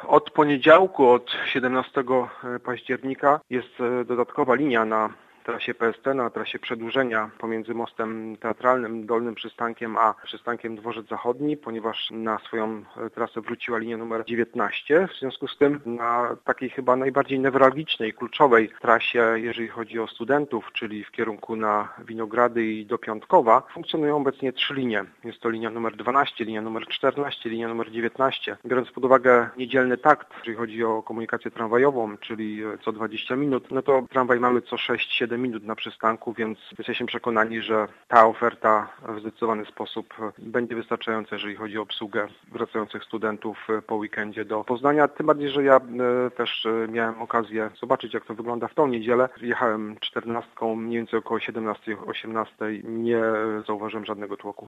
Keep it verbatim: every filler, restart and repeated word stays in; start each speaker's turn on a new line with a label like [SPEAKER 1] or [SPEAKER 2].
[SPEAKER 1] Od poniedziałku, od siedemnastego października jest dodatkowa linia na trasie P S T, na trasie przedłużenia pomiędzy mostem teatralnym, Dolnym Przystankiem, a przystankiem Dworzec Zachodni, ponieważ na swoją trasę wróciła linia numer dziewiętnaście. W związku z tym na takiej chyba najbardziej newralgicznej, kluczowej trasie, jeżeli chodzi o studentów, czyli w kierunku na Winogrady i do Piątkowa, funkcjonują obecnie trzy linie. Jest to linia numer dwanaście, linia numer czternaście, linia numer dziewiętnaście. Biorąc pod uwagę niedzielny takt, jeżeli chodzi o komunikację tramwajową, czyli co dwadzieścia minut, no to tramwaj mamy co sześć siedem minut na przystanku, więc jesteśmy przekonani, że ta oferta w zdecydowany sposób będzie wystarczająca, jeżeli chodzi o obsługę wracających studentów po weekendzie do Poznania. Tym bardziej, że ja też miałem okazję zobaczyć, jak to wygląda w tą niedzielę. Jechałem czternastką, mniej więcej około siedemnastej osiemnastej. Nie zauważyłem żadnego tłoku.